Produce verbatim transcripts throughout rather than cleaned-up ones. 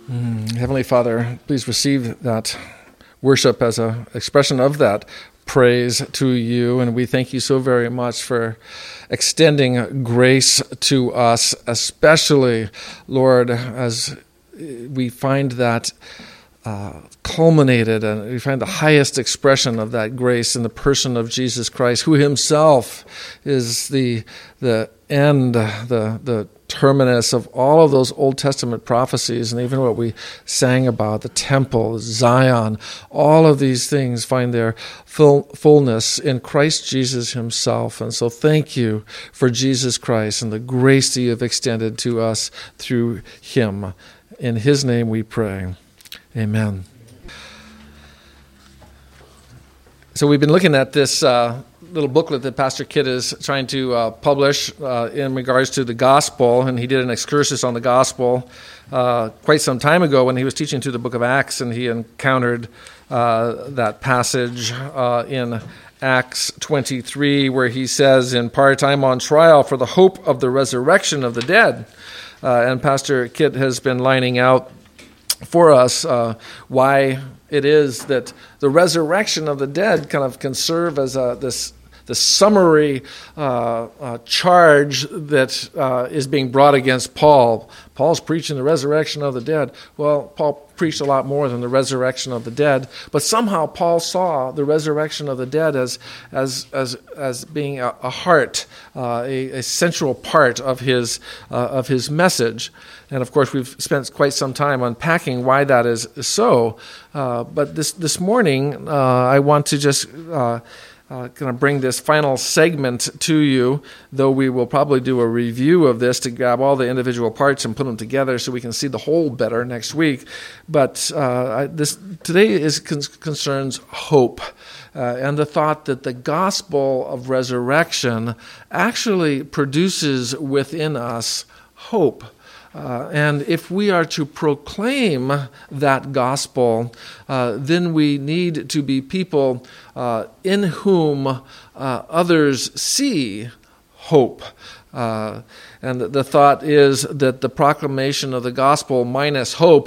Mm, Heavenly Father, please receive that worship as an expression of that praise to you, and we thank you so very much for extending grace to us, especially, Lord, as we find that uh, culminated, and we find the highest expression of that grace in the person of Jesus Christ, who himself is the the end, the the terminus of all of those Old Testament prophecies, and even what we sang about, the temple, Zion, all of these things find their full, fullness in Christ Jesus himself. And so thank you for Jesus Christ and the grace that you have extended to us through him. In his name we pray. Amen. So we've been looking at this uh, little booklet that Pastor Kit is trying to uh, publish uh, in regards to the gospel, and he did an excursus on the gospel uh, quite some time ago when he was teaching through the book of Acts, and he encountered uh, that passage uh, in Acts twenty-three where he says, in part, I'm on trial for the hope of the resurrection of the dead. Uh, and Pastor Kit has been lining out for us uh, why it is that the resurrection of the dead kind of can serve as a, this the summary uh, uh, charge that uh, is being brought against Paul. Paul's preaching the resurrection of the dead. Well, Paul preached a lot more than the resurrection of the dead, but somehow Paul saw the resurrection of the dead as as as as being a, a heart, uh, a, a central part of his uh, of his message. And of course, we've spent quite some time unpacking why that is so. Uh, but this this morning, uh, I want to just uh, Uh, kind of bring this final segment to you, though we will probably do a review of this to grab all the individual parts and put them together so we can see the whole better next week. But uh, I, this today is con- concerns hope uh, and the thought that the gospel of resurrection actually produces within us hope. Uh, and if we are to proclaim that gospel, uh, then we need to be people uh, in whom uh, others see hope. Uh, and the thought is that the proclamation of the gospel minus hope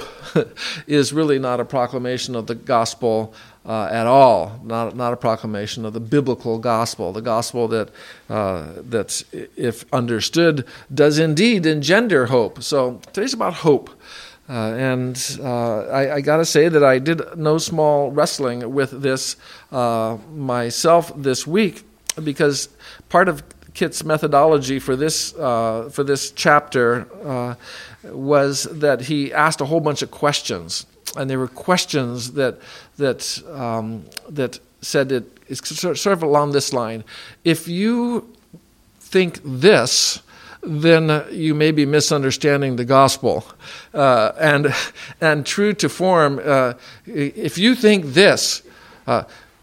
is really not a proclamation of the gospel uh, at all, not not a proclamation of the biblical gospel, the gospel that uh, that, if understood, does indeed engender hope. So today's about hope. Uh, and uh, I, I got to say that I did no small wrestling with this uh, myself this week, because part of Kit's methodology for this uh, for this chapter uh, was that he asked a whole bunch of questions, and they were questions that that um, that said it is sort of along this line: if you think this, then you may be misunderstanding the gospel. Uh, and and true to form, uh, if you think this. Uh,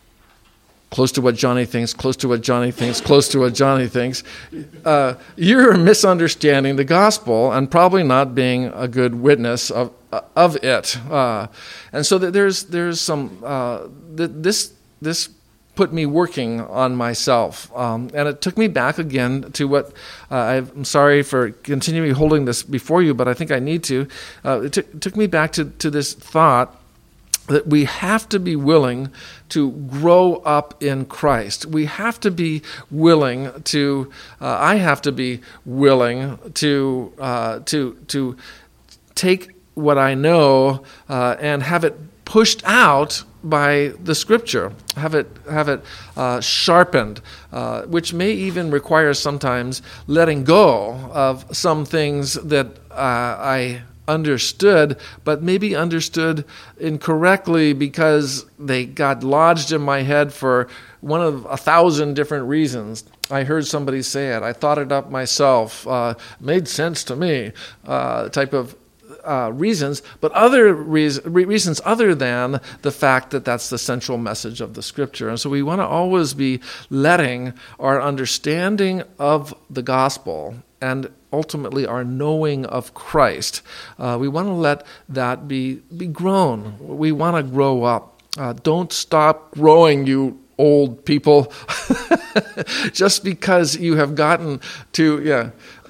Close to what Johnny thinks, close to what Johnny thinks, close to what Johnny thinks. Uh, you're misunderstanding the gospel and probably not being a good witness of of it. Uh, and so there's there's some uh, th- this this put me working on myself, um, and it took me back again to what uh, I'm sorry for continuing holding this before you, but I think I need to. Uh, it t- took me back to to this thought that we have to be willing to grow up in Christ. We have to be willing to. Uh, I have to be willing to uh, to to take what I know uh, and have it pushed out by the Scripture. Have it have it uh, sharpened, uh, which may even require sometimes letting go of some things that uh, I. understood, but maybe understood incorrectly because they got lodged in my head for one of a thousand different reasons. I heard somebody say it. I thought it up myself. Uh, made sense to me, uh, type of uh, reasons, but other reas- re- reasons other than the fact that that's the central message of the Scripture. And so we want to always be letting our understanding of the gospel and ultimately our knowing of Christ, uh, we want to let that be be grown. We want to grow up. Uh, don't stop growing, you old people, just because you have gotten to, yeah,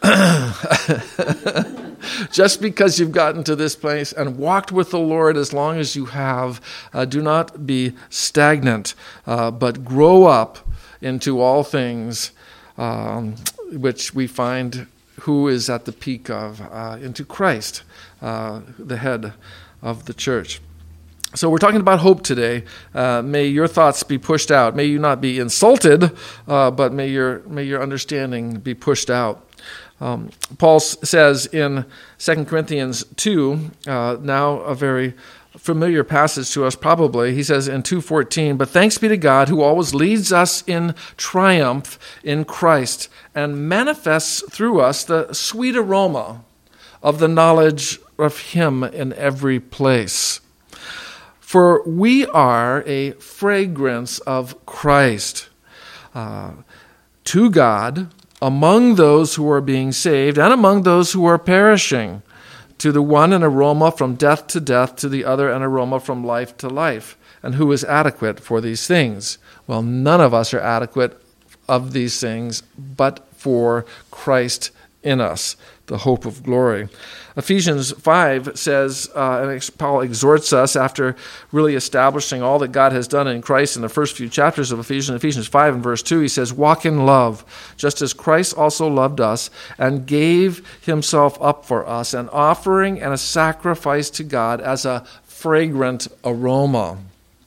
Just because you've gotten to this place and walked with the Lord as long as you have, uh, do not be stagnant, uh, but grow up into all things um, which we find who is at the peak of, uh, into Christ, uh, the head of the church. So we're talking about hope today. Uh, may your thoughts be pushed out. May you not be insulted, uh, but may your may your understanding be pushed out. Um, Paul s- says in Second Corinthians two, uh, now a very familiar passage to us probably. He says in two fourteen, "But thanks be to God who always leads us in triumph in Christ and manifests through us the sweet aroma of the knowledge of him in every place. For we are a fragrance of Christ uh, to God among those who are being saved and among those who are perishing. To the one an aroma from death to death, to the other an aroma from life to life. And who is adequate for these things? Well, none of us are adequate of these things, but for Christ in us, the hope of glory." Ephesians five says, uh, and Paul exhorts us after really establishing all that God has done in Christ in the first few chapters of Ephesians. Ephesians five and verse two, he says, "Walk in love, just as Christ also loved us and gave himself up for us, an offering and a sacrifice to God as a fragrant aroma."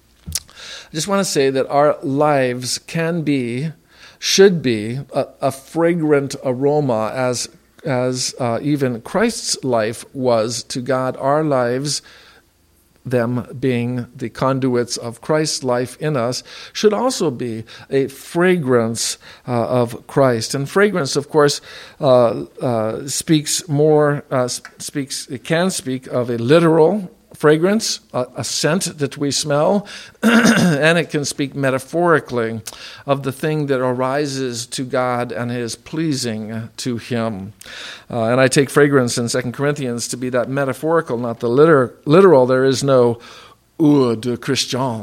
I just want to say that our lives can be, should be, a, a fragrant aroma as as uh, even Christ's life was to God. Our lives, them being the conduits of Christ's life in us, should also be a fragrance uh, of Christ. And fragrance, of course, uh, uh, speaks more, uh, speaks, it can speak of a literal fragrance, a, a scent that we smell, and it can speak metaphorically of the thing that arises to God and is pleasing to him. Uh, and I take fragrance in Second Corinthians to be that metaphorical, not the liter- literal. There is no eau de Christian,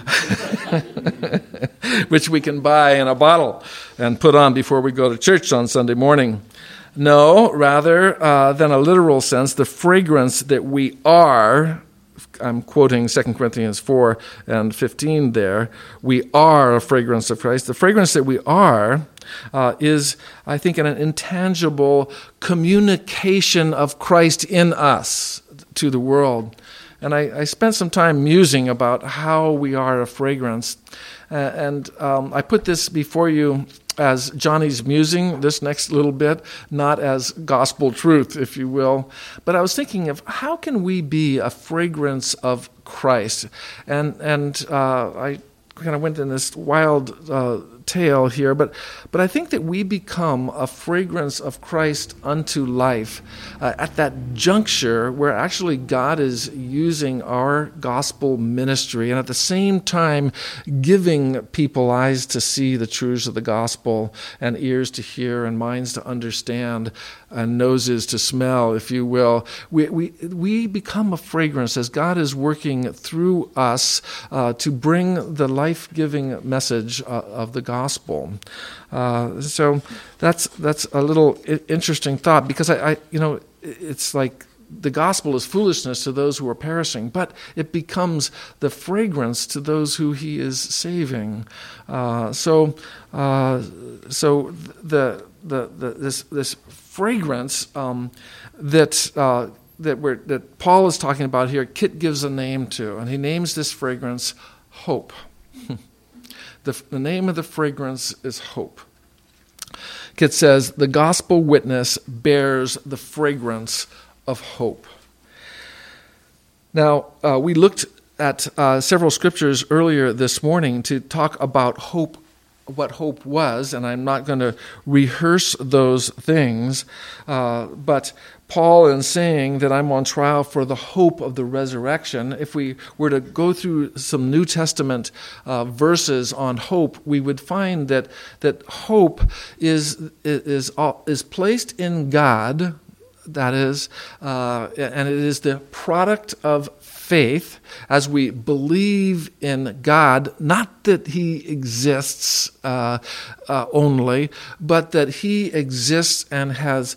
which we can buy in a bottle and put on before we go to church on Sunday morning. No, rather uh, than a literal sense, the fragrance that we are, I'm quoting Second Corinthians four and fifteen there, we are a fragrance of Christ. The fragrance that we are uh, is, I think, an intangible communication of Christ in us to the world. And I, I spent some time musing about how we are a fragrance. Uh, and um, I put this before you as Johnny's musing, this next little bit, not as gospel truth, if you will. But I was thinking of how can we be a fragrance of Christ? And and uh, I kind of went in this wild uh, tale here, but but I think that we become a fragrance of Christ unto life uh, at that juncture where actually God is using our gospel ministry and at the same time giving people eyes to see the truths of the gospel and ears to hear and minds to understand and noses to smell, if you will. We we we become a fragrance as God is working through us uh, to bring the life-giving message uh, of the gospel. Gospel. Uh, so that's that's a little interesting thought, because I, I, you know, it's like the gospel is foolishness to those who are perishing, but it becomes the fragrance to those who he is saving. Uh, so, uh, so the the, the this this fragrance um, that. Uh, that we're that Paul is talking about here, Kit gives a name to, and he names this fragrance hope. The, the name of the fragrance is hope. Kit says, the gospel witness bears the fragrance of hope. Now, uh, we looked at uh, several scriptures earlier this morning to talk about hope, what hope was, and I'm not going to rehearse those things, uh, but Paul, in saying that I'm on trial for the hope of the resurrection, if we were to go through some New Testament uh, verses on hope, we would find that that hope is is is placed in God that is, uh, and it is the product of faith as we believe in God, not that he exists uh, uh, only, but that he exists and has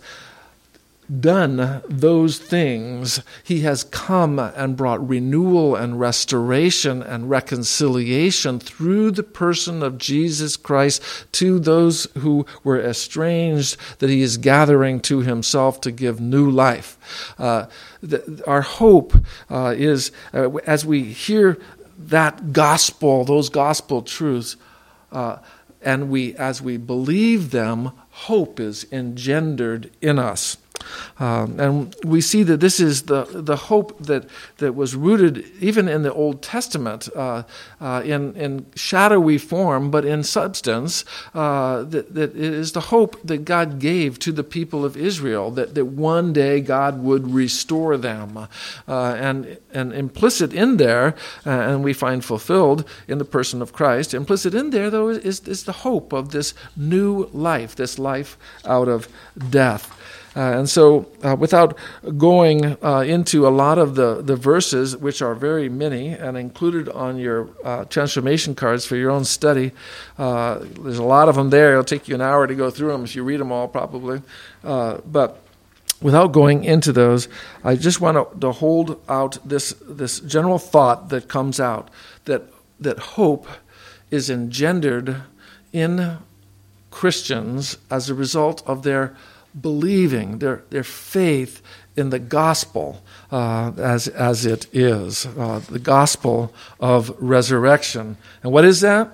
done those things. He has come and brought renewal and restoration and reconciliation through the person of Jesus Christ to those who were estranged, that he is gathering to himself to give new life. Uh, the, our hope uh, is, uh, as we hear that gospel, those gospel truths, uh, and we, as we believe them, hope is engendered in us. Um, and we see that this is the, the hope that, that was rooted even in the Old Testament, uh, uh, in, in shadowy form, but in substance, uh, that, that it is the hope that God gave to the people of Israel, that, that one day God would restore them. Uh, and, and implicit in there, uh, and we find fulfilled in the person of Christ, implicit in there, though, is, is the hope of this new life, this life out of death. Uh, and so, uh, without going uh, into a lot of the, the verses, which are very many and included on your uh, transformation cards for your own study, uh, there's a lot of them there. It'll take you an hour to go through them if you read them all, probably. Uh, but without going into those, I just want to, to hold out this this general thought that comes out, that that hope is engendered in Christians as a result of their believing, their their faith in the gospel uh, as as it is, uh, the gospel of resurrection. And what is that?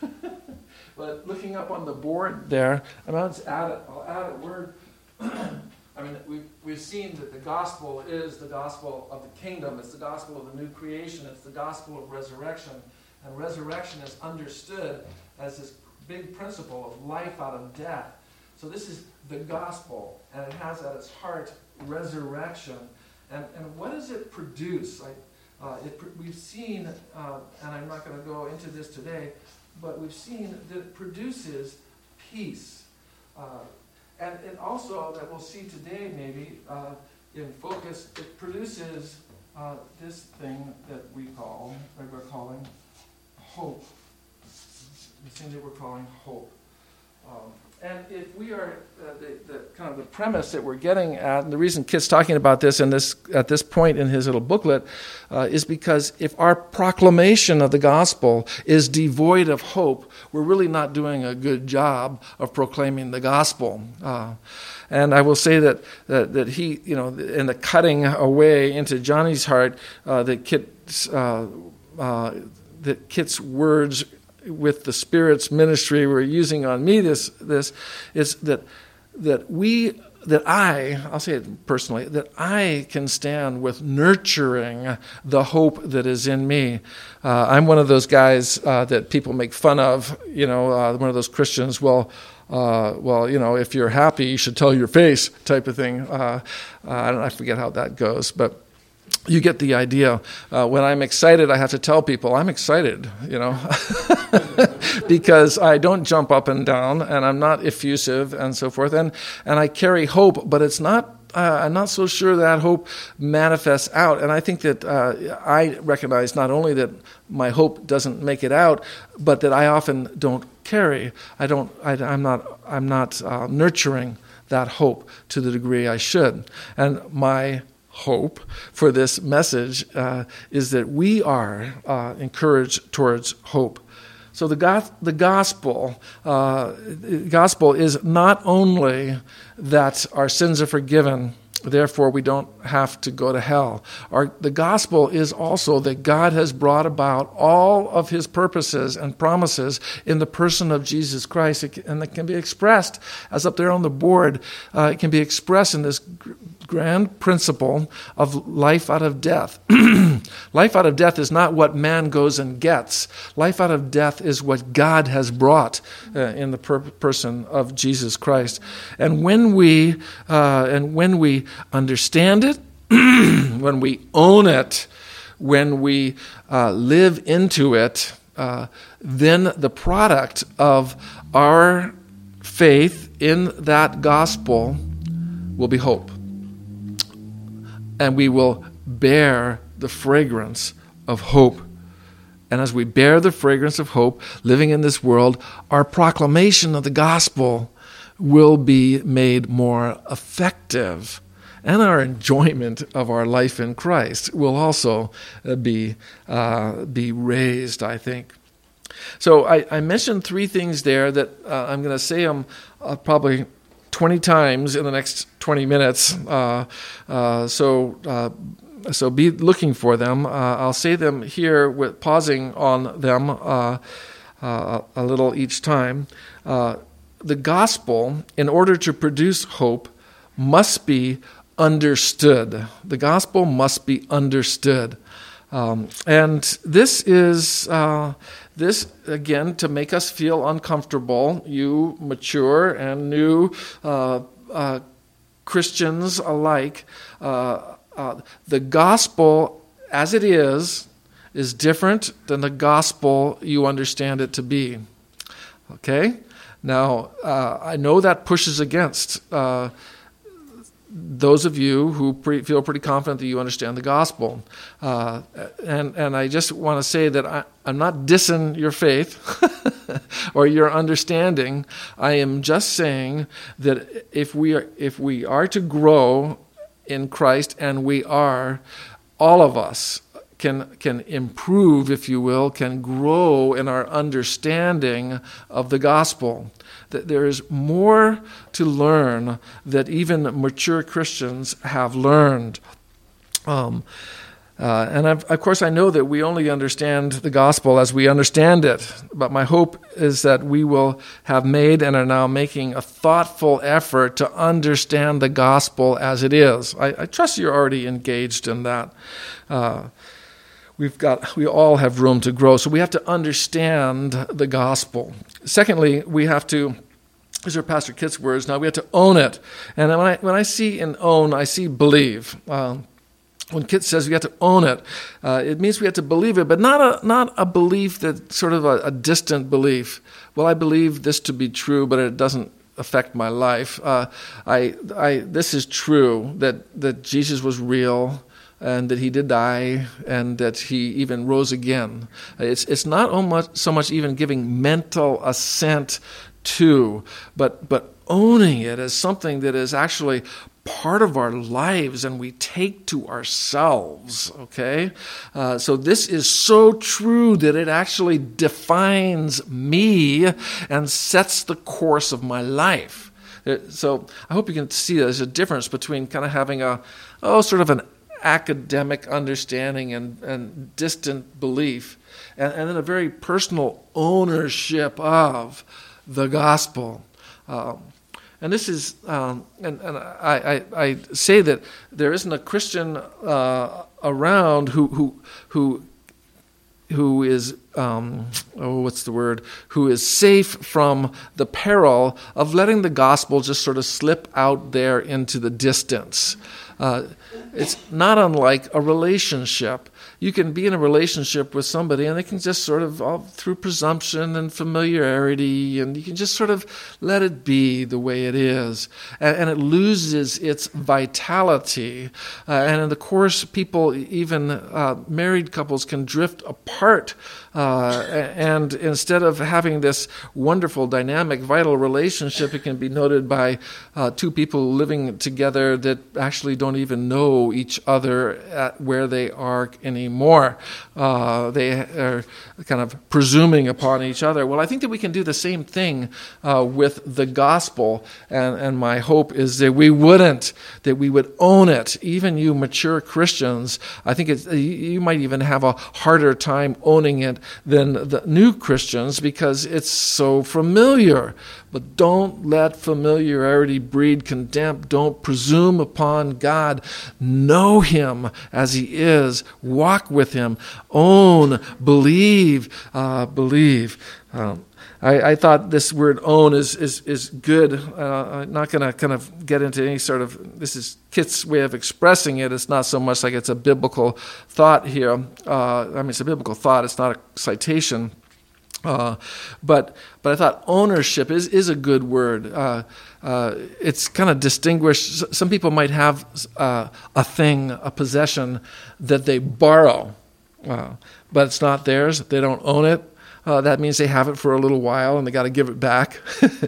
But looking up on the board there, I'm going to add a, I'll add a word. I mean, we've, we've seen that the gospel is the gospel of the kingdom. It's the gospel of the new creation. It's the gospel of resurrection. And resurrection is understood as this big principle of life out of death. So this is the gospel, and it has at its heart resurrection. And, and what does it produce? Like, uh, it, we've seen, uh, and I'm not going to go into this today, but we've seen that it produces peace. Uh, and it also, that we'll see today maybe, uh, in focus, it produces uh, this thing that we call, or we're calling hope. The thing that we're calling hope. Um, And if we are, uh, the, the kind of the premise that we're getting at, and the reason Kit's talking about this in this at this point in his little booklet, uh, is because if our proclamation of the gospel is devoid of hope, we're really not doing a good job of proclaiming the gospel. Uh, and I will say that, that that he, you know, in the cutting away into Johnny's heart, uh, that Kit's uh, uh, that Kit's words with the Spirit's ministry we're using on me this this is that that we that I I'll say it personally that I can stand with nurturing the hope that is in me. Uh, I'm one of those guys uh, that people make fun of. You know, uh, one of those Christians. Well. Uh, well, you know, if you're happy, you should tell your face, type of thing. Uh, uh, I don't. I forget how that goes, but. You get the idea. Uh, when I'm excited, I have to tell people I'm excited, you know, because I don't jump up and down, and I'm not effusive, and so forth. And and I carry hope, but it's not. Uh, I'm not so sure that hope manifests out. And I think that uh, I recognize not only that my hope doesn't make it out, but that I often don't carry. I don't. I, I'm not. I'm not uh, nurturing that hope to the degree I should. And my hope for this message uh, is that we are uh, encouraged towards hope. So the go- the gospel, uh, the gospel is not only that our sins are forgiven, therefore we don't have to go to hell. Our, the gospel is also that God has brought about all of his purposes and promises in the person of Jesus Christ, it can, and it can be expressed, as up there on the board, uh, it can be expressed in this gr- grand principle of life out of death. Life out of death is not what man goes and gets. Life out of death is what God has brought uh, in the per- person of Jesus Christ. And when we uh, and when we understand it, when we own it, when we uh, live into it, uh, then the product of our faith in that gospel will be hope. and we will bear the fragrance of hope. And as we bear the fragrance of hope, living in this world, our proclamation of the gospel will be made more effective. And our enjoyment of our life in Christ will also be, uh, be raised, I think. So I, I mentioned three things there that uh, I'm going to say them uh, probably twenty times in the next twenty minutes. Uh, uh, so uh, so be looking for them. Uh, I'll say them here with pausing on them uh, uh, a little each time. Uh, the gospel, in order to produce hope, must be understood. The gospel must be understood. Um, and this is, uh, this, again, to make us feel uncomfortable, you mature and new uh, uh, Christians alike, uh, uh, the gospel as it is, is different than the gospel you understand it to be. Okay? Now, uh, I know that pushes against uh those of you who pre- feel pretty confident that you understand the gospel. Uh, and, and I just want to say that I, I'm not dissing your faith or your understanding. I am just saying that if we are, if we are to grow in Christ, and we are, all of us can can improve, if you will, can grow in our understanding of the gospel. That there is more to learn that even mature Christians have learned. Um, uh, and I've, of course, I know that we only understand the gospel as we understand it. But my hope is that we will have made and are now making a thoughtful effort to understand the gospel as it is. I, I trust you're already engaged in that. Uh, We've got, we all have room to grow, so we have to understand the gospel. Secondly, we have to, these are Pastor Kit's words, now we have to own it. And when I when I see in own, I see believe. Um, when Kit says we have to own it, uh, it means we have to believe it, but not a not a belief that's sort of a, a distant belief. Well, I believe this to be true, but it doesn't affect my life. Uh, I I this is true that that Jesus was real, and that he did die, and that he even rose again. It's it's not so much even giving mental assent to, but but owning it as something that is actually part of our lives and we take to ourselves, okay? Uh, so this is so true that it actually defines me and sets the course of my life. So I hope you can see there's a difference between kind of having a, oh, sort of an academic understanding and, and distant belief, and, and then a very personal ownership of the gospel. Um, and this is, um, and, and I, I, I say that there isn't a Christian uh, around who who who who is, um, oh, what's the word, who is safe from the peril of letting the gospel just sort of slip out there into the distance. Uh, it's not unlike a relationship. You can be in a relationship with somebody and they can just sort of, all through presumption and familiarity, and you can just sort of let it be the way it is. And, and it loses its vitality. Uh, and in the course, people, even uh, married couples, can drift apart. Uh, and instead of having this wonderful, dynamic, vital relationship, it can be noted by uh, two people living together that actually don't even know each other at where they are anymore. Uh, they are kind of presuming upon each other. Well, I think that we can do the same thing uh, with the gospel, and, and my hope is that we wouldn't, that we would own it. Even you mature Christians, I think it's, you might even have a harder time owning it than the new Christians because it's so familiar. But don't let familiarity breed contempt. Don't presume upon God. Know Him as He is. Walk with Him. Own, believe, uh, believe. Um, I, I thought this word "own" is is is good. Uh, I'm not going to kind of get into any sort of, this is Kit's way of expressing it. It's not so much like it's a biblical thought here. Uh, I mean, it's a biblical thought. It's not a citation. Uh, but but I thought ownership is, is a good word. Uh, uh, it's kind of distinguished. Some people might have uh, a thing, a possession that they borrow, uh, but it's not theirs. They don't own it. Uh, that means they have it for a little while and they got to give it back,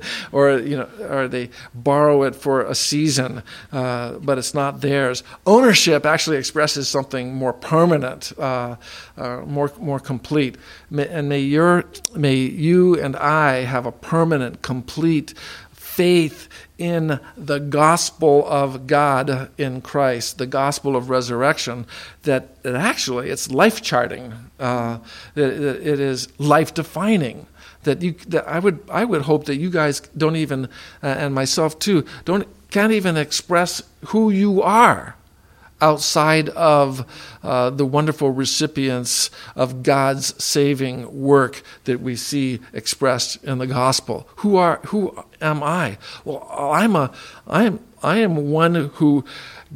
or you know, or they borrow it for a season, uh, but it's not theirs. Ownership actually expresses something more permanent, uh, uh, more more complete. May, and may your may you and I have a permanent, complete faith in the gospel of God in Christ, the gospel of resurrection, that, that actually it's life charting, uh, that, that it is life defining. That you, that I would, I would hope that you guys don't even, uh, and myself too, don't can't even express who you are outside of uh, the wonderful recipients of God's saving work that we see expressed in the gospel. Who are who am I? Well, I'm a I am I am one who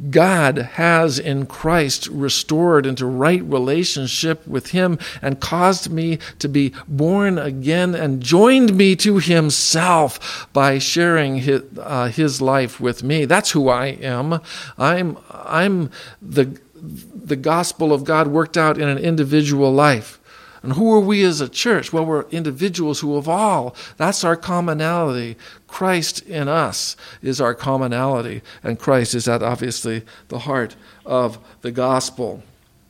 God has in Christ restored into right relationship with Him and caused me to be born again and joined me to Himself by sharing His, uh, his life with me. That's who I am. I'm I'm the the gospel of God worked out in an individual life. And who are we as a church? Well, we're individuals who of all, that's our commonality. Christ in us is our commonality, and Christ is at obviously the heart of the gospel.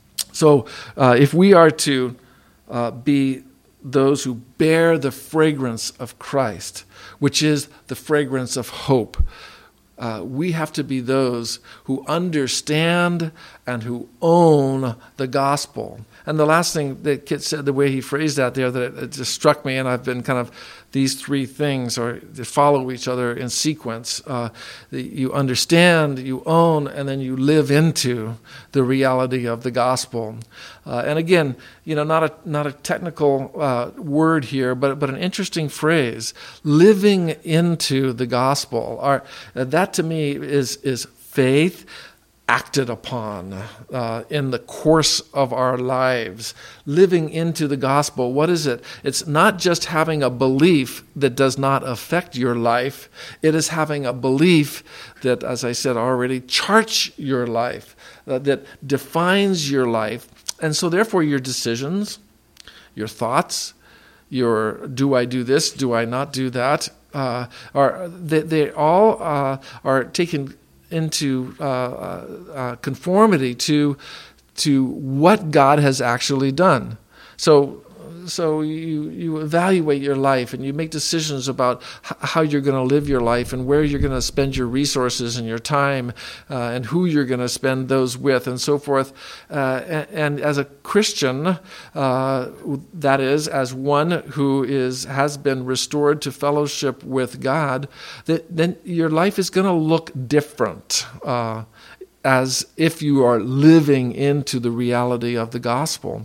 So uh, if we are to uh, be those who bear the fragrance of Christ, which is the fragrance of hope, Uh, we have to be those who understand and who own the gospel. And the last thing that Kit said, the way he phrased that there, that it, it just struck me, and I've been kind of, these three things are they follow each other in sequence. Uh, you understand, you own, and then you live into the reality of the gospel. Uh, and again, you know, not a not a technical uh, word here, but but an interesting phrase: living into the gospel. Our, uh, that to me is is faith acted upon uh, in the course of our lives. Living into the gospel, what is it? It's not just having a belief that does not affect your life. It is having a belief that, as I said already, charts your life, uh, that defines your life. And so therefore your decisions, your thoughts, your do I do this, do I not do that, uh, are they, they all uh, are taken into uh, uh, conformity to to what God has actually done. So so you you evaluate your life and you make decisions about h- how you're going to live your life and where you're going to spend your resources and your time uh, and who you're going to spend those with and so forth. Uh, and, and as a Christian, uh, that is, as one who is has been restored to fellowship with God, that then your life is going to look different. Uh, as if you are living into the reality of the gospel.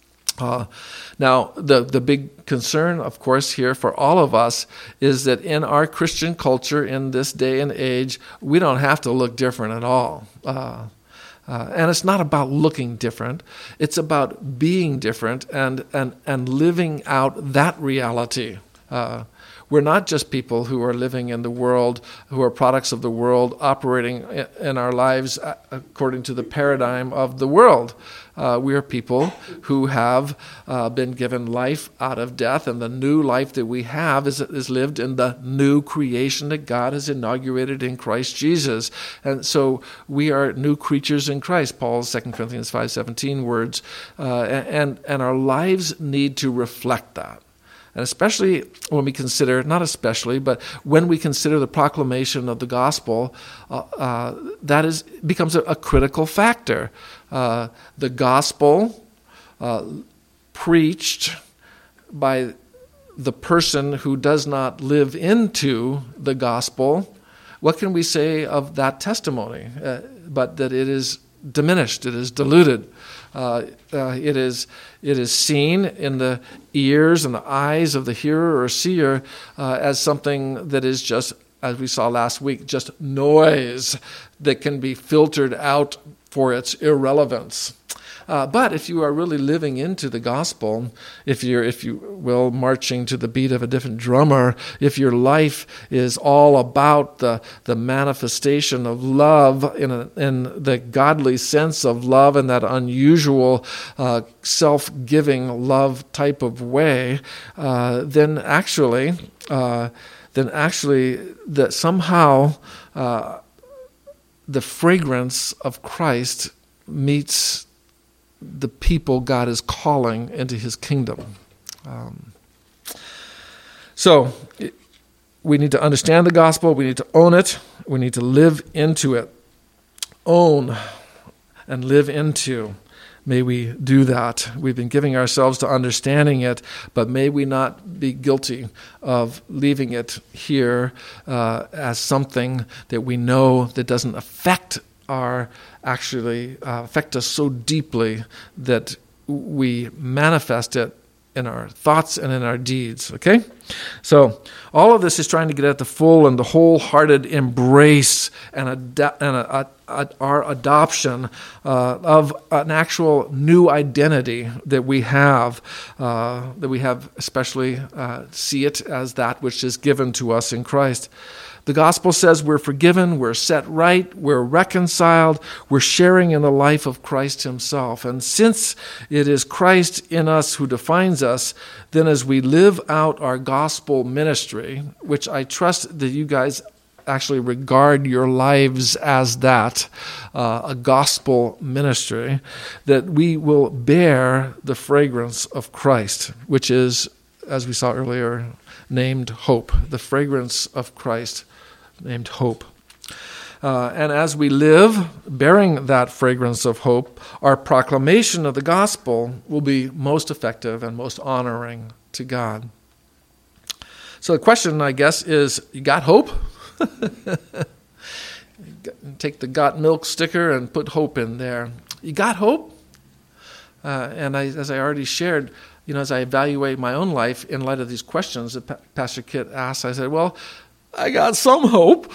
Uh, now, the, the big concern, of course, here for all of us is that in our Christian culture, in this day and age, we don't have to look different at all. Uh, uh, and it's not about looking different. It's about being different and, and, and living out that reality. Uh, we're not just people who are living in the world, who are products of the world, operating in our lives according to the paradigm of the world. Uh, we are people who have uh, been given life out of death, and the new life that we have is, is lived in the new creation that God has inaugurated in Christ Jesus. And so we are new creatures in Christ, Paul's Second Corinthians five seventeen words, uh, and, and our lives need to reflect that. And especially when we consider, not especially, but when we consider the proclamation of the gospel, uh, uh, that is becomes a, a critical factor. Uh, the gospel uh, preached by the person who does not live into the gospel, what can we say of that testimony? Uh, but that it is diminished, it is diluted. Uh, uh, it is it is seen in the ears and the eyes of the hearer or seer uh, as something that is just, as we saw last week, just noise that can be filtered out for its irrelevance. Uh, but if you are really living into the gospel, if you're, if you will, marching to the beat of a different drummer, if your life is all about the the manifestation of love in a, in the godly sense of love in that unusual uh, self-giving love type of way, uh, then actually, uh, then actually, that somehow uh, the fragrance of Christ meets the people God is calling into His kingdom. Um, so we need to understand the gospel. We need to own it. We need to live into it. Own and live into. May we do that. We've been giving ourselves to understanding it, but may we not be guilty of leaving it here uh, as something that we know that doesn't affect our, actually uh, affect us so deeply that we manifest it in our thoughts and in our deeds, okay? So all of this is trying to get at the full and the wholehearted embrace and, ad- and a, a, a, our adoption uh, of an actual new identity that we have, uh, that we have especially uh, see it as that which is given to us in Christ. The gospel says we're forgiven, we're set right, we're reconciled, we're sharing in the life of Christ Himself. And since it is Christ in us who defines us, then as we live out our gospel ministry, which I trust that you guys actually regard your lives as that, uh, a gospel ministry, that we will bear the fragrance of Christ, which is, as we saw earlier, named hope, the fragrance of Christ named hope. Uh, and as we live bearing that fragrance of hope, our proclamation of the gospel will be most effective and most honoring to God. So the question, I guess, is, you got hope? Take the got milk sticker and put hope in there. You got hope? Uh, and I, as I already shared, you know, as I evaluate my own life in light of these questions that pa- Pastor Kit asked, I said, well, I got some hope.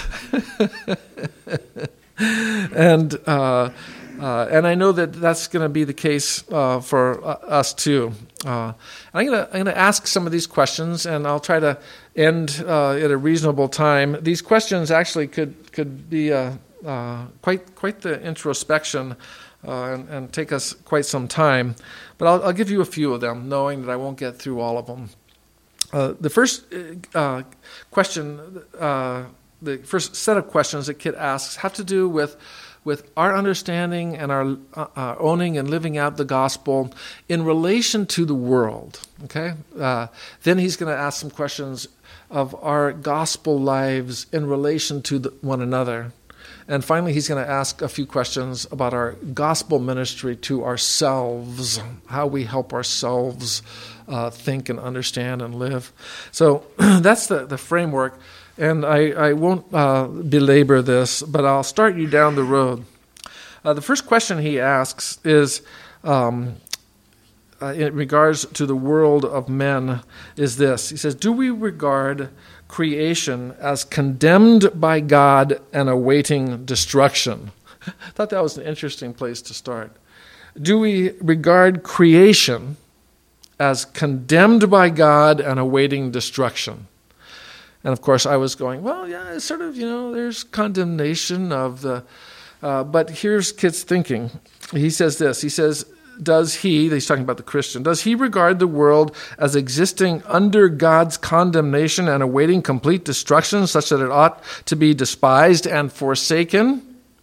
and uh, uh, and I know that that's going to be the case uh, for uh, us too. Uh, I'm going to I'm going to ask some of these questions, and I'll try to end uh, at a reasonable time. These questions actually could could be uh, uh, quite quite the introspection uh, and, and take us quite some time. But I'll, I'll give you a few of them, knowing that I won't get through all of them. Uh, the first uh, question, uh, the first set of questions that Kit asks have to do with with our understanding and our uh, owning and living out the gospel in relation to the world. Okay, uh, then he's going to ask some questions of our gospel lives in relation to the, one another. And finally, he's going to ask a few questions about our gospel ministry to ourselves, how we help ourselves uh, think and understand and live. So that's the, the framework. And I, I won't uh, belabor this, but I'll start you down the road. Uh, the first question he asks is, um, uh, in regards to the world of men, is this. He says, do we regard creation as condemned by God and awaiting destruction? I thought that was an interesting place to start. Do we regard creation as condemned by God and awaiting destruction? And of course I was going, well, yeah, it's sort of, you know, there's condemnation of the, uh, but here's Kit's thinking. He says this, he says, does he, he's talking about the Christian, does he regard the world as existing under God's condemnation and awaiting complete destruction such that it ought to be despised and forsaken?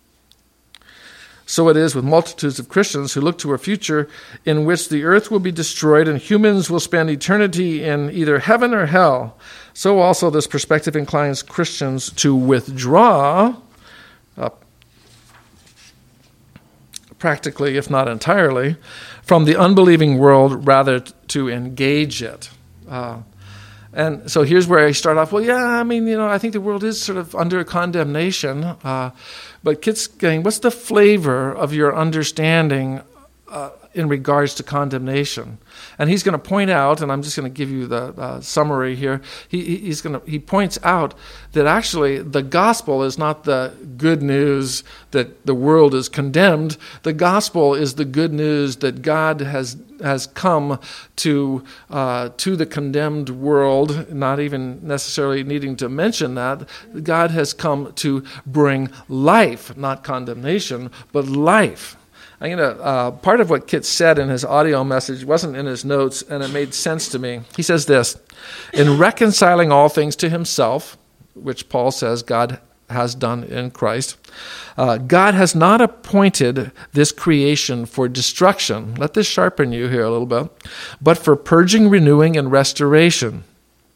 So it is with multitudes of Christians who look to a future in which the earth will be destroyed and humans will spend eternity in either heaven or hell. So also this perspective inclines Christians to withdraw uh, practically, if not entirely, from the unbelieving world, rather t- to engage it. Uh, and so here's where I start off, well, yeah, I mean, you know, I think the world is sort of under condemnation, uh, but Kit's saying, what's the flavor of your understanding uh, in regards to condemnation. And he's going to point out, and I'm just going to give you the uh, summary here. He, he's going to he points out that actually the gospel is not the good news that the world is condemned. The gospel is the good news that God has has come to uh, to the condemned world. Not even necessarily needing to mention that, God has come to bring life, not condemnation, but life. I'm gonna, uh, part of what Kit said in his audio message wasn't in his notes, and it made sense to me. He says this: in reconciling all things to himself, which Paul says God has done in Christ, uh, God has not appointed this creation for destruction. Let this sharpen you here a little bit. But for purging, renewing, and restoration.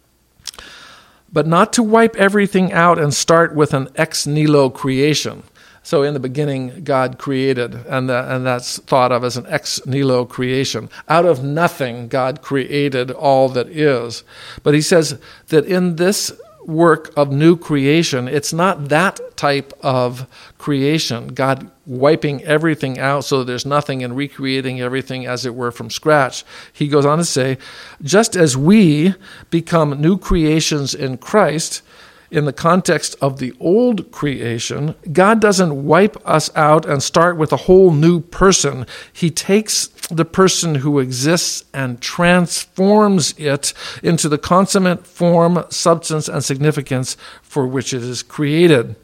But not to wipe everything out and start with an ex nihilo creation. So in the beginning, God created, and, the, and that's thought of as an ex nihilo creation. Out of nothing, God created all that is. But he says that in this work of new creation, it's not that type of creation, God wiping everything out so there's nothing and recreating everything as it were from scratch. He goes on to say, just as we become new creations in Christ, in the context of the old creation, God doesn't wipe us out and start with a whole new person. He takes the person who exists and transforms it into the consummate form, substance, and significance for which it is created.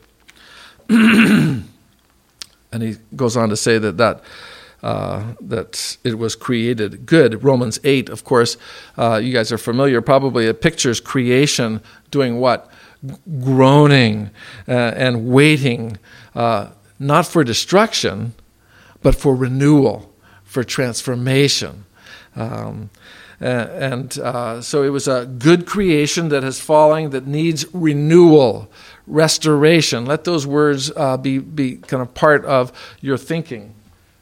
And he goes on to say that that Uh, that it was created good. Romans eight, of course, uh, you guys are familiar, probably it pictures creation doing what? Groaning uh, and waiting, uh, not for destruction, but for renewal, for transformation. Um, and uh, so it was a good creation that is falling, that needs renewal, restoration. Let those words uh, be, be kind of part of your thinking.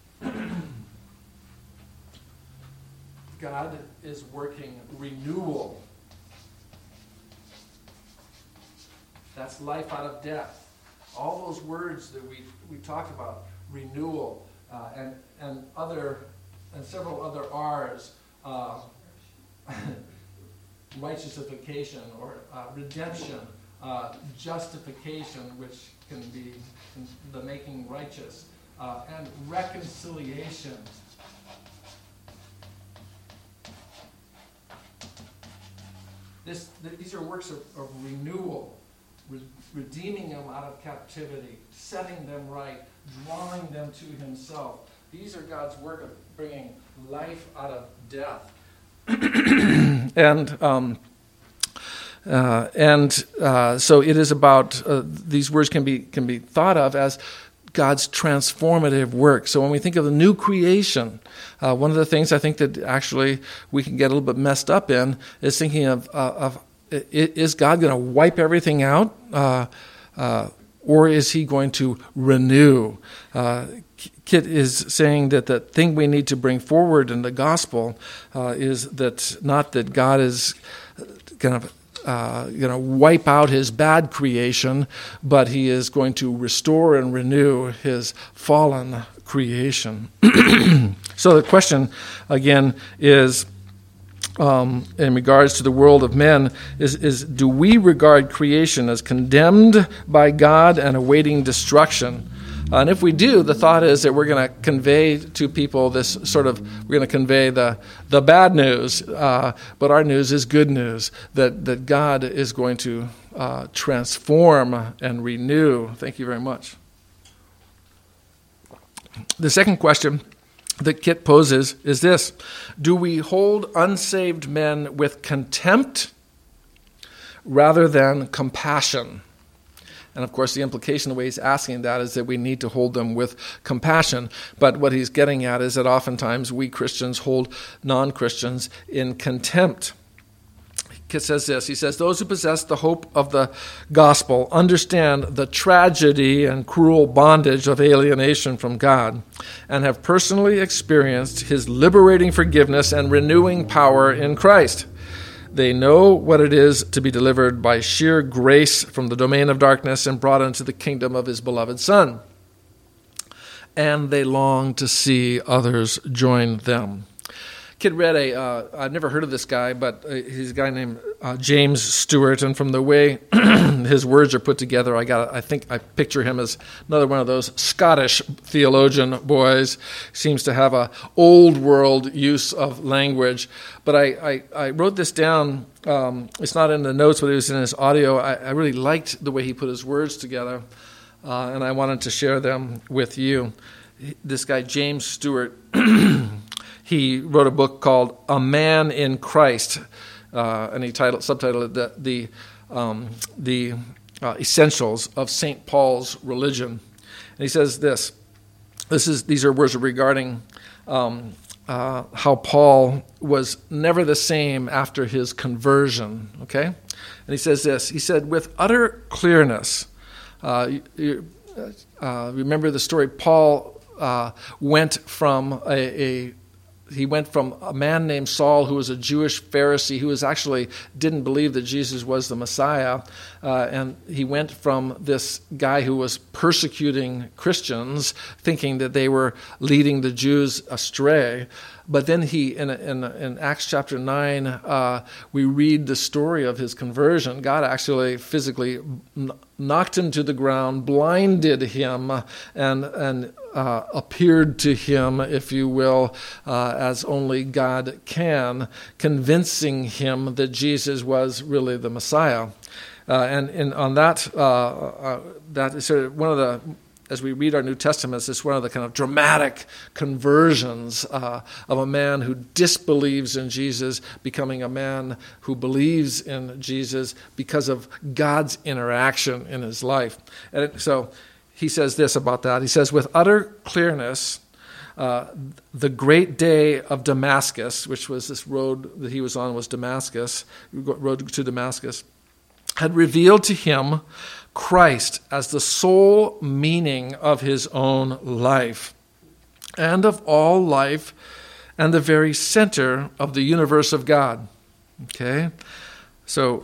God is working renewal. That's life out of death. All those words that we we talk about, renewal uh, and and other and several other R's, uh, righteousification or uh, redemption, uh, justification, which can be the making righteous, uh, and reconciliation. This, these are works of, of renewal, re- redeeming them out of captivity, setting them right, drawing them to himself. These are God's work of bringing life out of death. and um, uh, and uh, so it is about, uh, these words can be can be thought of as God's transformative work. So when we think of the new creation, uh, one of the things I think that actually we can get a little bit messed up in is thinking of, uh, of is God going to wipe everything out, uh, uh, or is he going to renew? Uh, Kit is saying that the thing we need to bring forward in the gospel uh, is that not that God is going to Uh, you know, wipe out his bad creation, but he is going to restore and renew his fallen creation. So the question, again, is, um, in regards to the world of men, is, is do we regard creation as condemned by God and awaiting destruction? Uh, and if we do, the thought is that we're going to convey to people this sort of, we're going to convey the the bad news, uh, but our news is good news, that, that God is going to uh, transform and renew. Thank you very much. The second question that Kit poses is this: do we hold unsaved men with contempt rather than compassion? And of course, the implication, the way he's asking that, is that we need to hold them with compassion. But what he's getting at is that oftentimes we Christians hold non-Christians in contempt. He says this, he says, those who possess the hope of the gospel understand the tragedy and cruel bondage of alienation from God and have personally experienced his liberating forgiveness and renewing power in Christ. They know what it is to be delivered by sheer grace from the domain of darkness and brought into the kingdom of his beloved Son. and they long to see others join them. Kid read a, uh, I've never heard of this guy, but uh, he's a guy named uh, James Stewart, and from the way his words are put together, I got, I think I picture him as another one of those Scottish theologian boys. Seems to have a old world use of language. But I, I, I wrote this down. Um, it's not in the notes, but it was in his audio. I, I really liked the way he put his words together, uh, and I wanted to share them with you. This guy, James Stewart, he wrote a book called A Man in Christ, uh, and he titled, subtitled it the, the, um, the uh, Essentials of Saint Paul's Religion. And he says this, this is, these are words regarding um, uh, how Paul was never the same after his conversion, okay? And he says this, he said, with utter clearness, uh, you, uh, remember the story, Paul uh, went from a, a He went from a man named Saul, who was a Jewish Pharisee, who was actually didn't believe that Jesus was the Messiah, uh, and he went from this guy who was persecuting Christians, thinking that they were leading the Jews astray. But then he, in, in, in Acts chapter nine, uh, we read the story of his conversion. God actually physically knocked him to the ground, blinded him, and and uh, appeared to him, if you will, uh, as only God can, convincing him that Jesus was really the Messiah. Uh, and, and on that, uh, uh, that is sort of one of the, as we read our New Testaments, it's one of the kind of dramatic conversions uh, of a man who disbelieves in Jesus, becoming a man who believes in Jesus because of God's interaction in his life. And it, so he says this about that. He says, with utter clearness, uh, the great day of Damascus, which was this road that he was on was Damascus, road to Damascus, had revealed to him Christ as the sole meaning of his own life and of all life and the very center of the universe of God. Okay? So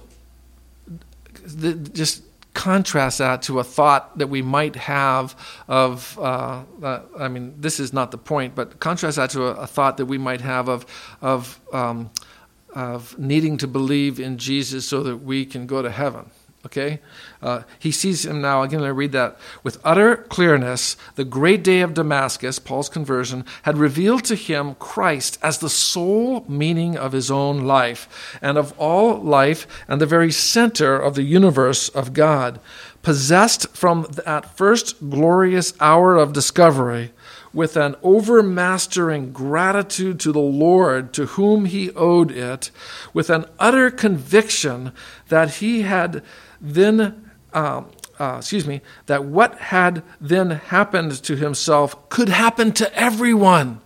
th- just contrast that to a thought that we might have of, uh, uh, I mean, this is not the point, but contrast that to a, a thought that we might have of, of, um, of needing to believe in Jesus so that we can go to heaven. Okay? Uh, he sees him now, again, I read that. With utter clearness, the great day of Damascus, Paul's conversion, had revealed to him Christ as the sole meaning of his own life, and of all life, and the very center of the universe of God. Possessed from that first glorious hour of discovery, with an overmastering gratitude to the Lord to whom he owed it, with an utter conviction that he had then, uh, uh, excuse me, that what had then happened to himself could happen to everyone,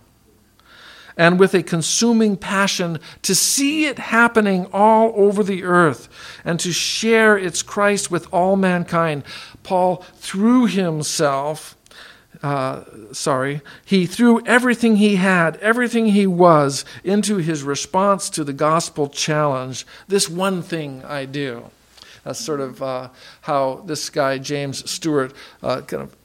and with a consuming passion to see it happening all over the earth and to share its Christ with all mankind, Paul threw himself Uh, sorry, he threw everything he had, everything he was, into his response to the gospel challenge. This one thing I do. That's sort of uh, how this guy, James Stewart, uh, kind of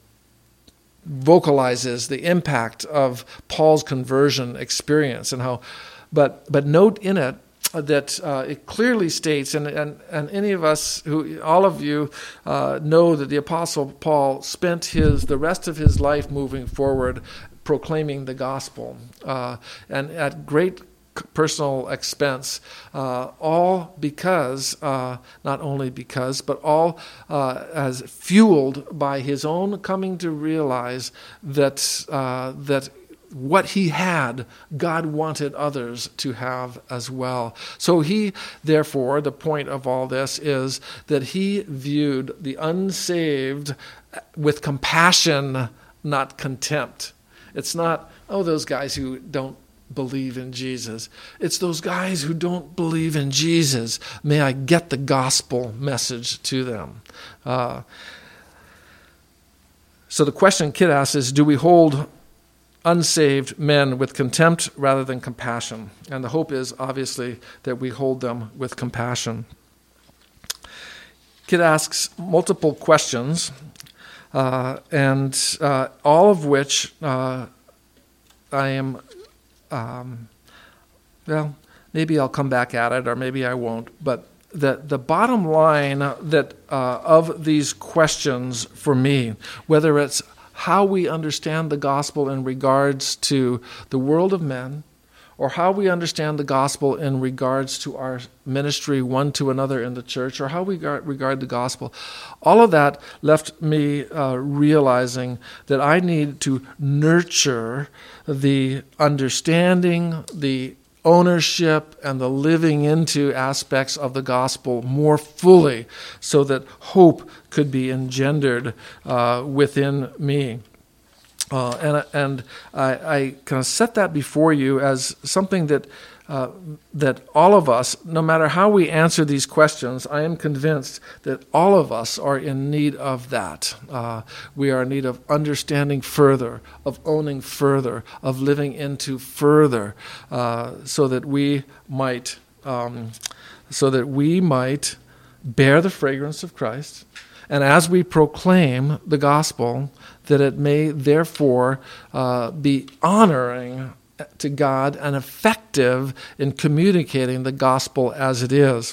vocalizes the impact of Paul's conversion experience, and how, but but note in it that uh, it clearly states, and, and, and any of us, who, all of you, uh, know that the Apostle Paul spent his the rest of his life moving forward proclaiming the gospel, uh, and at great personal expense, uh, all because, uh, not only because, but all uh, as fueled by his own coming to realize that uh, that what he had, God wanted others to have as well. So he, therefore, the point of all this is that he viewed the unsaved with compassion, not contempt. It's not, oh, those guys who don't believe in Jesus. It's those guys who don't believe in Jesus. May I get the gospel message to them. Uh, so the question Kit asks is, do we hold unsaved men with contempt rather than compassion? And the hope is, obviously, that we hold them with compassion. Kit asks multiple questions. uh, and uh, all of which uh, I am, um, well, maybe I'll come back at it, or maybe I won't, but the, the bottom line that uh, of these questions for me, whether it's how we understand the gospel in regards to the world of men, or how we understand the gospel in regards to our ministry one to another in the church, or how we regard the gospel, all of that left me uh, realizing that I need to nurture the understanding, the ownership, and the living into aspects of the gospel more fully, so that hope could be engendered uh, within me. Uh, and and I, I kind of set that before you as something that uh, that all of us, no matter how we answer these questions, I am convinced that all of us are in need of that. Uh, we are in need of understanding further, of owning further, of living into further, uh, so that we might, um, so that we might bear the fragrance of Christ. And as we proclaim the gospel, that it may therefore uh, be honoring to God and effective in communicating the gospel as it is.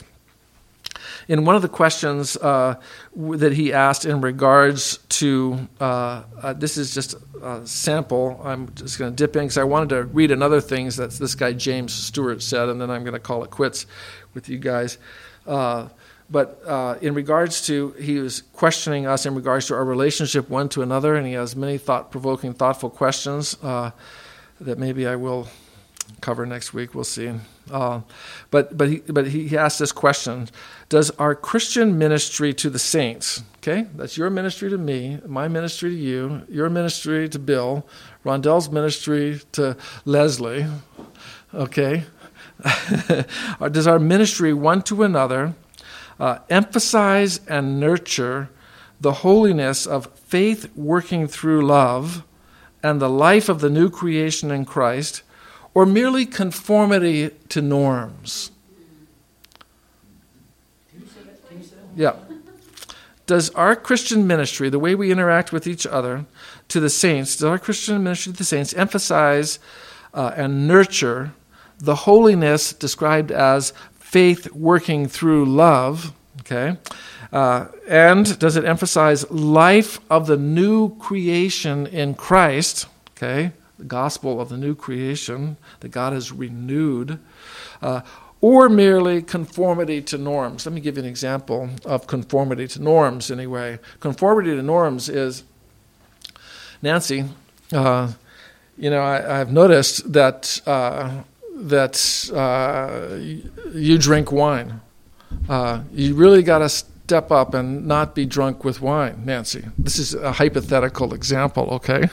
In one of the questions uh, w- that he asked in regards to, uh, uh, this is just a sample, I'm just going to dip in because I wanted to read another things that this guy James Stewart said, and then I'm going to call it quits with you guys. Uh, But uh, in regards to, he was questioning us in regards to our relationship one to another, and he has many thought-provoking, thoughtful questions uh, that maybe I will cover next week. We'll see. Uh, but but he but he asked this question: does our Christian ministry to the saints, okay, that's your ministry to me, my ministry to you, your ministry to Bill, Rondell's ministry to Leslie, okay, or does our ministry one to another Uh, emphasize and nurture the holiness of faith working through love and the life of the new creation in Christ, or merely conformity to norms? Yeah. Does our Christian ministry, the way we interact with each other, to the saints, does our Christian ministry to the saints emphasize uh, and nurture the holiness described as faith working through love, okay? Uh, and does it emphasize life of the new creation in Christ, okay? The gospel of the new creation that God has renewed, uh, or merely conformity to norms? Let me give you an example of conformity to norms anyway. Conformity to norms is, Nancy, uh, you know, I, I've noticed that uh, that uh, you drink wine. Uh, you really got to step up and not be drunk with wine, Nancy. This is a hypothetical example, okay?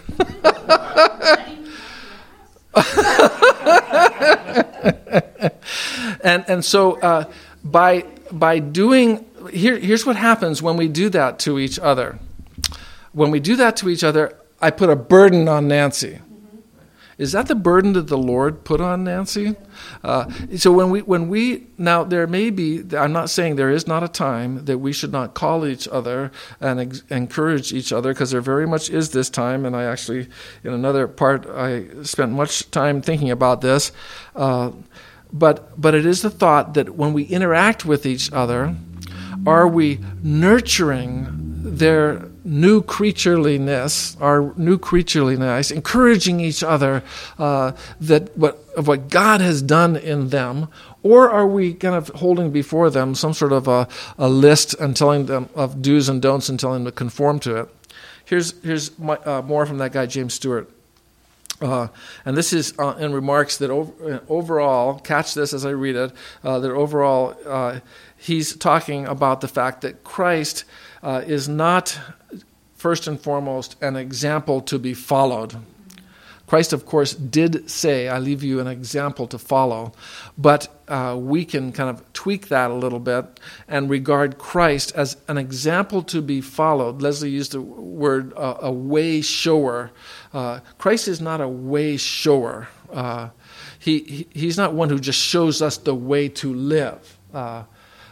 and and so uh, by by doing here here's what happens when we do that to each other. When we do that to each other, I put a burden on Nancy. Is that the burden that the Lord put on Nancy? Uh, so when we, when we, now there may be, I'm not saying there is not a time that we should not call each other and ex- encourage each other, because there very much is this time, and I actually, in another part, I spent much time thinking about this. Uh, but, but it is the thought that when we interact with each other, are we nurturing their new creatureliness, our new creatureliness, encouraging each other uh, that what of what God has done in them, or are we kind of holding before them some sort of a, a list and telling them of do's and don'ts and telling them to conform to it? Here's here's my, uh, more from that guy James Stewart. Uh, and this is uh, in remarks that over, uh, overall, catch this as I read it, uh, that overall uh, he's talking about the fact that Christ uh, is not, first and foremost, an example to be followed. Christ, of course, did say, I leave you an example to follow, but uh, we can kind of tweak that a little bit and regard Christ as an example to be followed. Leslie used the word uh, a way shower. Uh, Christ is not a way shower. Uh, he, he He's not one who just shows us the way to live. Uh,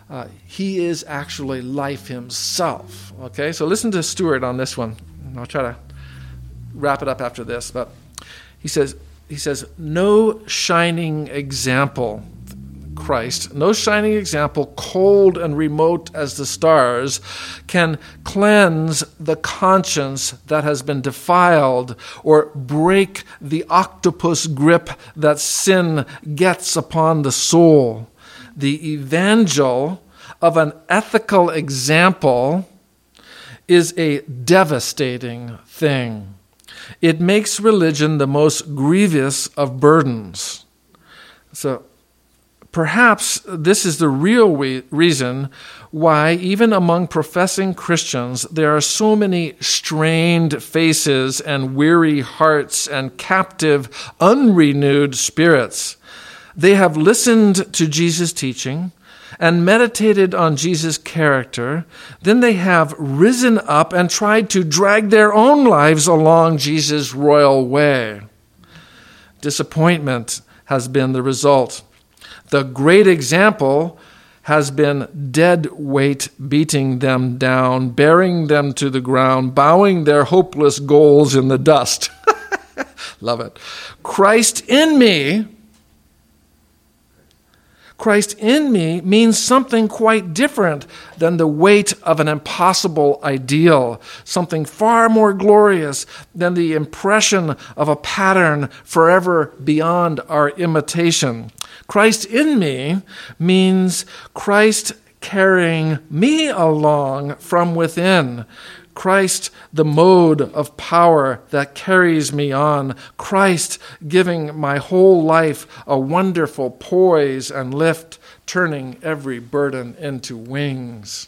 Uh, he is actually life himself. Okay, so listen to Stuart on this one. I'll try to wrap it up after this, but he says, he says, no shining example, Christ, no shining example, cold and remote as the stars, can cleanse the conscience that has been defiled or break the octopus grip that sin gets upon the soul. The evangel of an ethical example is a devastating thing. It makes religion the most grievous of burdens. So perhaps this is the real we- reason why, even among professing Christians, there are so many strained faces and weary hearts and captive, unrenewed spirits. They have listened to Jesus' teaching and meditated on Jesus' character. Then they have risen up and tried to drag their own lives along Jesus' royal way. Disappointment has been the result. The great example has been dead weight beating them down, bearing them to the ground, bowing their hopeless goals in the dust. Love it. Christ in me Christ in me means something quite different than the weight of an impossible ideal, something far more glorious than the impression of a pattern forever beyond our imitation. Christ in me means Christ carrying me along from within. Christ, the mode of power that carries me on. Christ giving my whole life a wonderful poise and lift, turning every burden into wings.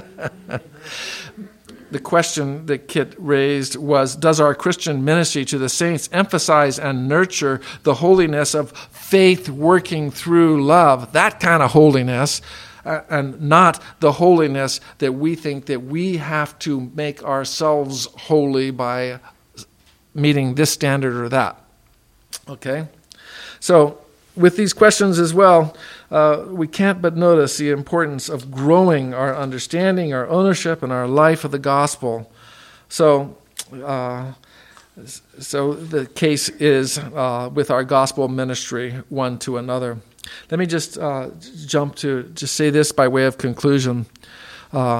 The question that Kit raised was, does our Christian ministry to the saints emphasize and nurture the holiness of faith working through love, that kind of holiness, Uh, and not the holiness that we think that we have to make ourselves holy by meeting this standard or that. Okay? So, with these questions as well, uh, we can't but notice the importance of growing our understanding, our ownership, and our life of the gospel. So, uh, so the case is uh, with our gospel ministry one to another. Let me just uh, jump to just say this by way of conclusion. Uh,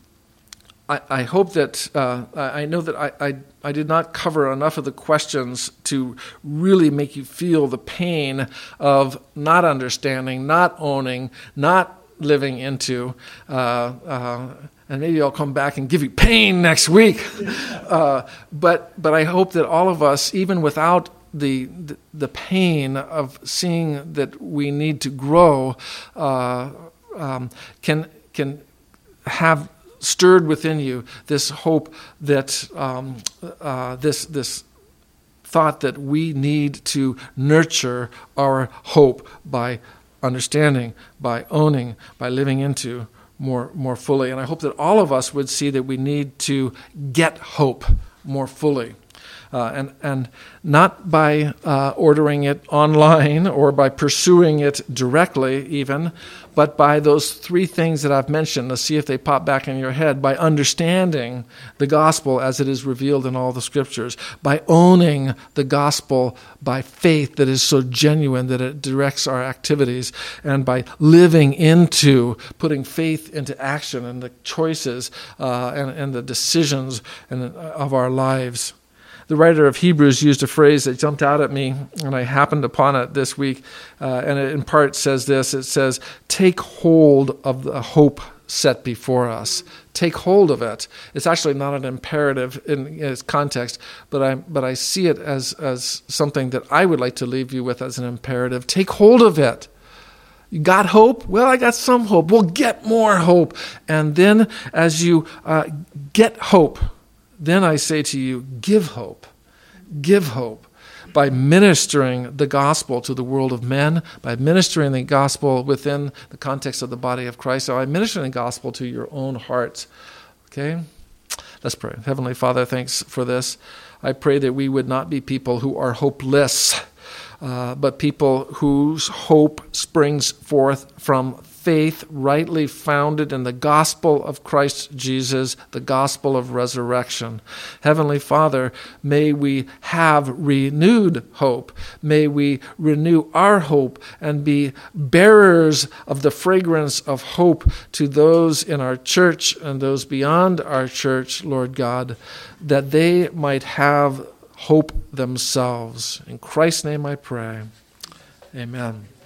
I, I hope that, uh, I know that I, I, I did not cover enough of the questions to really make you feel the pain of not understanding, not owning, not living into, uh, uh, and maybe I'll come back and give you pain next week. Uh, but but I hope that all of us, even without the the, the pain of seeing that we need to grow, uh, um, can can have stirred within you this hope that um, uh, this this thought that we need to nurture our hope by understanding, by owning, by living into more more fully. And I hope that all of us would see that we need to get hope more fully. Uh, and and not by uh, ordering it online or by pursuing it directly even, but by those three things that I've mentioned. Let's see if they pop back in your head. By understanding the gospel as it is revealed in all the scriptures. By owning the gospel by faith that is so genuine that it directs our activities. And by living into, putting faith into action and the choices uh, and, and the decisions and, of our lives. The writer of Hebrews used a phrase that jumped out at me, and I happened upon it this week, uh, and it in part says this. It says, take hold of the hope set before us. Take hold of it. It's actually not an imperative in its context, but I but I see it as, as something that I would like to leave you with as an imperative. Take hold of it. You got hope? Well, I got some hope. We'll get more hope. And then as you uh, get hope, then I say to you, give hope. Give hope by ministering the gospel to the world of men, by ministering the gospel within the context of the body of Christ, so by ministering the gospel to your own hearts. Okay? Let's pray. Heavenly Father, thanks for this. I pray that we would not be people who are hopeless, uh, but people whose hope springs forth from faith rightly founded in the gospel of Christ Jesus, the gospel of resurrection. Heavenly Father, may we have renewed hope. May we renew our hope and be bearers of the fragrance of hope to those in our church and those beyond our church, Lord God, that they might have hope themselves. In Christ's name I pray. Amen.